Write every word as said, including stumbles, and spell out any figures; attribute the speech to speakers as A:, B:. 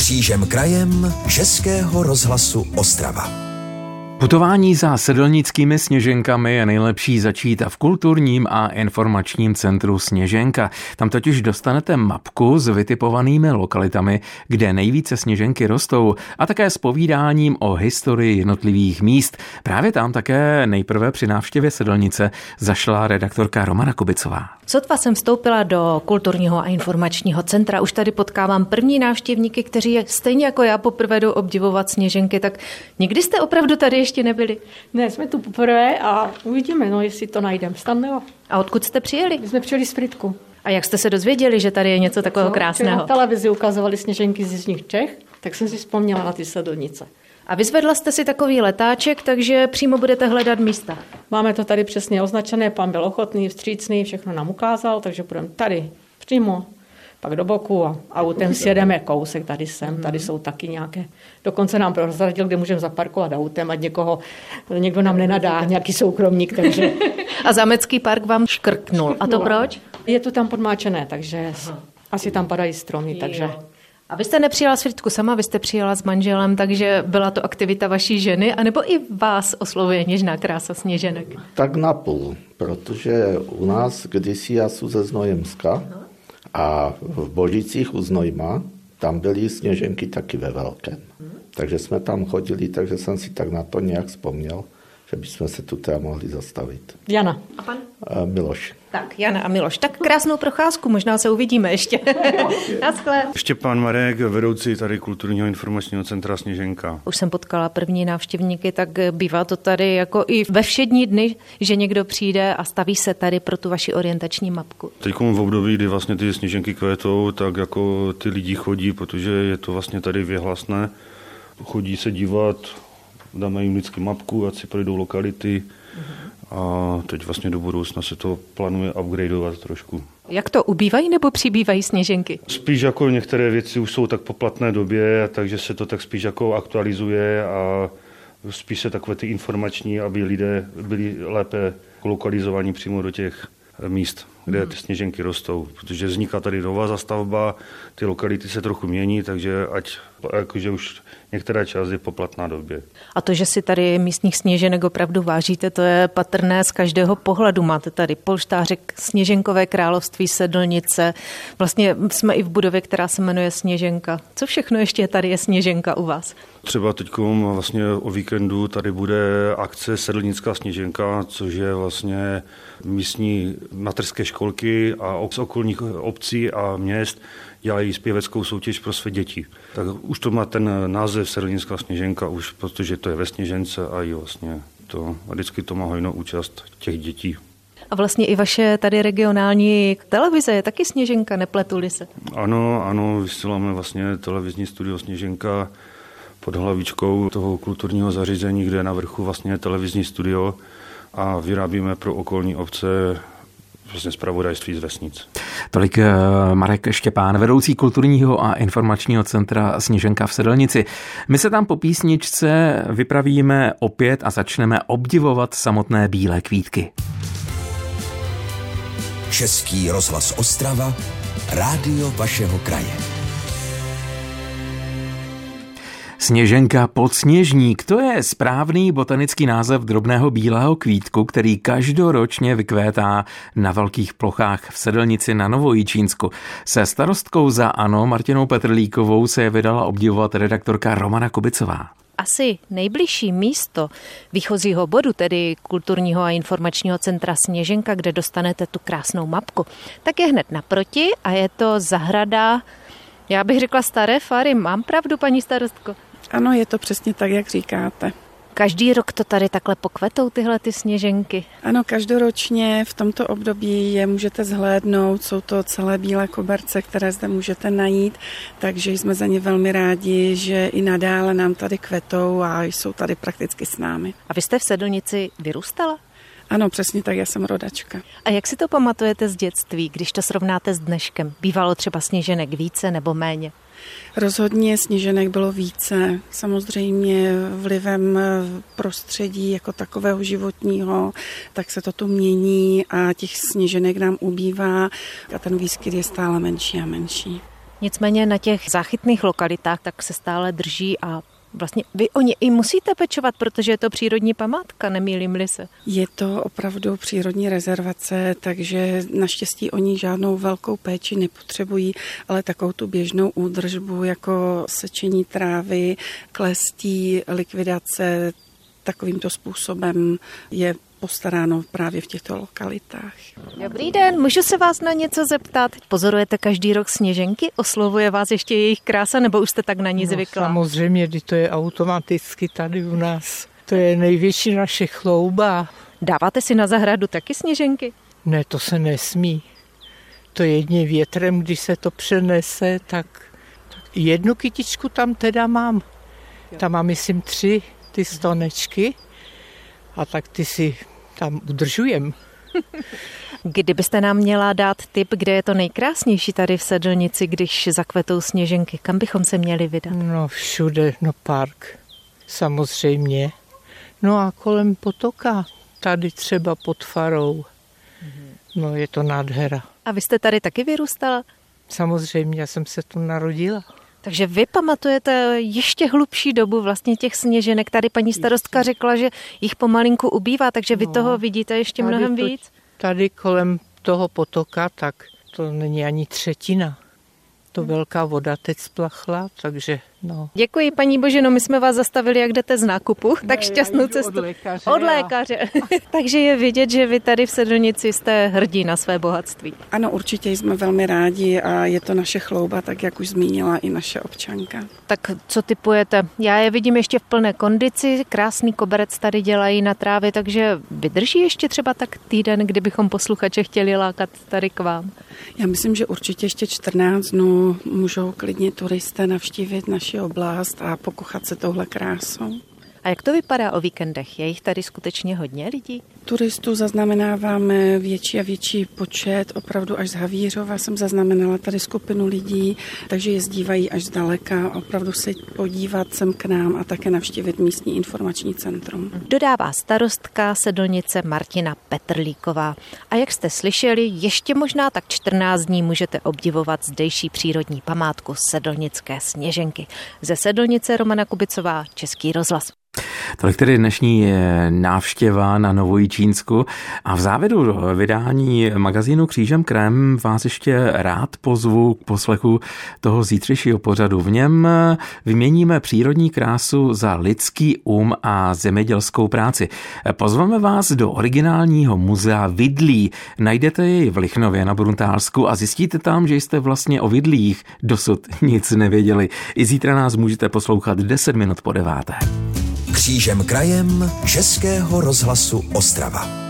A: Křížem krajem Českého rozhlasu Ostrava.
B: Putování za sedlnickými sněženkami je nejlepší začít v kulturním a informačním centru Sněženka. Tam totiž dostanete mapku s vytipovanými lokalitami, kde nejvíce sněženky rostou, a také s povídáním o historii jednotlivých míst. Právě tam také nejprve při návštěvě Sedlnice zašla redaktorka Romana Kubicová.
C: Sotva jsem vstoupila do kulturního a informačního centra, už tady potkávám první návštěvníky, kteří stejně jako já poprvé jdou obdivovat sněženky. Tak nikdy jste opravdu tady ještě nebyli?
D: Ne, jsme tu poprvé a uvidíme, no, jestli to najdeme. Stanleva.
C: A odkud jste přijeli?
D: My jsme přijeli z Frýdku.
C: A jak jste se dozvěděli, že tady je něco takového
D: no,
C: krásného?
D: Na televizi ukazovali sněženky z jižních Čech, tak jsem si vzpomněla na ty Sedlnice.
C: A vyzvedla jste si takový letáček, takže přímo budete hledat místa.
D: Máme to tady přesně označené, pan byl ochotný, vstřícný, všechno nám ukázal, takže budeme tady přímo, pak do boku a autem sjedeme kousek, tady sem, tady jsou taky nějaké. Dokonce nám prozradil, kde můžeme zaparkovat autem, ať někoho, někdo nám nenadá, nějaký soukromník, takže...
C: A Zámecký park vám škrknul. A to proč?
D: Je to tam podmáčené, takže asi tam padají stromy, takže...
C: A vy jste nepřijela z Frýdku sama, vy jste přijela s manželem, takže byla to aktivita vaší ženy, anebo i vás oslovuje něžná krása sněženek?
E: Tak napůl, protože u nás kdysi já jsem ze Znojemska a v Božicích u Znojma tam byly sněženky taky ve velkém. Takže jsme tam chodili, takže jsem si tak na to nějak vzpomněl, že bychom se tu teda mohli zastavit.
D: Jana.
C: A pan?
E: Miloš.
C: Tak, Jana a Miloš. Tak krásnou procházku, možná se uvidíme ještě. Naschle.
F: Štěpán Marek, vedoucí tady kulturního informačního centra Sněženka.
C: Už jsem potkala první návštěvníky, tak bývá to tady jako i ve všední dny, že někdo přijde a staví se tady pro tu vaši orientační mapku.
F: Teď v období, kdy vlastně ty sněženky kvetou, tak jako ty lidi chodí, protože je to vlastně tady věhlasné. Chodí se dívat, dáme jim vždycky mapku, ať si projdou lokality. A teď vlastně do budoucna se to plánuje upgradeovat trošku.
C: Jak to, ubývají nebo přibývají sněženky?
F: Spíš jako některé věci už jsou tak po platné době, takže se to tak spíš jako aktualizuje a spíš se takové ty informační, aby lidé byli lépe lokalizovaní přímo do těch míst, kde ty sněženky rostou. Protože vzniká tady nová zastavba, ty lokality se trochu mění, takže ať jakože už některá část je po platná době.
C: A to, že si tady místních sněženek opravdu vážíte, to je patrné z každého pohledu. Máte tady polštářek, Sněženkové království, Sedlnice. Vlastně jsme i v budově, která se jmenuje Sněženka. Co všechno ještě tady je Sněženka u vás? Třeba
F: teď vlastně o víkendu tady bude akce Sedlnická sněženka, což je vlastně místní mateřské školky a z okolních obcí a měst dělají zpěveckou soutěž pro své děti. Tak už to má ten název Sedlnická sněženka, už protože to je ve Sněžence a i vlastně to, a vždycky to má hojnou účast těch dětí.
C: A vlastně i vaše tady regionální televize je taky Sněženka, nepletuli se?
F: Ano, ano, vysíláme vlastně televizní studio Sněženka pod hlavičkou toho kulturního zařízení, kde je na vrchu vlastně televizní studio a vyrábíme pro okolní obce vlastně zpravodajství z vesnic.
B: Tolik Marek Štěpán, vedoucí kulturního a informačního centra Sněženka v Sedlnici. My se tam po písničce vypravíme opět a začneme obdivovat samotné bílé kvítky.
A: Český rozhlas Ostrava, rádio vašeho kraje.
B: Sněženka podsněžník, to je správný botanický název drobného bílého kvítku, který každoročně vykvétá na velkých plochách v Sedlnici na Novojičínsku. Se starostkou za ANO Martinou Petrlíkovou se je vydala obdivovat redaktorka Romana Kubicová.
C: Asi nejbližší místo výchozího bodu, tedy kulturního a informačního centra Sněženka, kde dostanete tu krásnou mapku, tak je hned naproti a je to zahrada, já bych řekla staré fary. Mám pravdu, paní starostko?
G: Ano, je to přesně tak, jak říkáte.
C: Každý rok to tady takhle pokvetou, tyhle ty sněženky?
G: Ano, každoročně v tomto období je můžete zhlédnout, jsou to celé bílé koberce, které zde můžete najít, takže jsme za ně velmi rádi, že i nadále nám tady kvetou a jsou tady prakticky s námi.
C: A vy jste v Sedlnici vyrůstala?
G: Ano, přesně tak, já jsem rodačka.
C: A jak si to pamatujete z dětství, když to srovnáte s dneškem? Bývalo třeba sněženek více nebo méně?
G: Rozhodně sněženek bylo více, samozřejmě vlivem prostředí jako takového životního, tak se to tu mění a těch sněženek nám ubývá a ten výskyt je stále menší a menší.
C: Nicméně na těch záchytných lokalitách tak se stále drží a vlastně vy o ně i musíte pečovat, protože je to přírodní památka, nemýlím-li se.
G: Je to opravdu přírodní rezervace, takže naštěstí oni žádnou velkou péči nepotřebují, ale takovou tu běžnou údržbu jako sečení trávy, klestí, likvidace takovýmto způsobem je postaráno právě v těchto lokalitách.
C: Dobrý den, můžu se vás na něco zeptat? Pozorujete každý rok sněženky? Oslovuje vás ještě jejich krása, nebo už jste tak na ní zvykla?
H: No, samozřejmě, kdy to je automaticky tady u nás. To je největší naše chlouba.
C: Dáváte si na zahradu taky sněženky?
H: Ne, to se nesmí. To jedně větrem, když se to přenese, tak, tak jednu kytičku tam teda mám. Tam mám, myslím, tři ty stonečky a tak ty si tam udržujem.
C: Kdybyste nám měla dát tip, kde je to nejkrásnější tady v Sedlnici, když zakvetou sněženky, kam bychom se měli vydat?
H: No všude, no park, samozřejmě. No a kolem potoka, tady třeba pod farou. No je to nádhera.
C: A vy jste tady taky vyrůstala?
H: Samozřejmě, já jsem se tu narodila.
C: Takže vy pamatujete ještě hlubší dobu vlastně těch sněženek. Tady paní starostka řekla, že jich pomalinku ubývá, takže vy no, toho vidíte ještě mnohem
H: to,
C: víc?
H: Tady kolem toho potoka, tak to není ani třetina. To velká voda teď splachla, takže no.
C: Děkuji, paní Boženo, my jsme vás zastavili, jak jdete z nákupu, ne, tak šťastnou cestu.
H: Od lékaře.
C: Od lékaře. Takže je vidět, že vy tady v Sedlnici jste hrdí na své bohatství.
G: Ano, určitě jsme velmi rádi a je to naše chlouba, tak jak už zmínila i naše občanka.
C: Tak co tipujete? Já je vidím ještě v plné kondici, krásný koberec tady dělají na trávě, takže vydrží ještě třeba tak týden, kdybychom posluchače chtěli lákat tady k vám?
G: Já myslím, že určitě ještě čtrnáct dnů můžou klidně turisté navštívit naši oblast a pokuchat se touhle krásou.
C: A jak to vypadá o víkendech? Je jich tady skutečně hodně lidí?
G: Turistů zaznamenáváme větší a větší počet, opravdu až z Havířova jsem zaznamenala tady skupinu lidí, takže jezdívají až zdaleka, opravdu se podívat sem k nám a také navštívit místní informační centrum.
C: Dodává starostka Sedlnice Martina Petrlíková. A jak jste slyšeli, ještě možná tak čtrnáct dní můžete obdivovat zdejší přírodní památku Sedlnické sněženky. Ze Sedlnice Romana Kubicová, Český rozhlas.
B: Tolik tedy dnešní návštěva na Novojičínsku a v závěru vydání magazínu Křížem krajem vás ještě rád pozvu k poslechu toho zítřejšího pořadu. V něm vyměníme přírodní krásu za lidský um a zemědělskou práci. Pozveme vás do originálního muzea vidlí. Najdete jej v Lichnově na Bruntálsku a zjistíte tam, že jste vlastně o vidlích dosud nic nevěděli. I zítra nás můžete poslouchat deset minut po deváté.
A: Křížem krajem Českého rozhlasu Ostrava.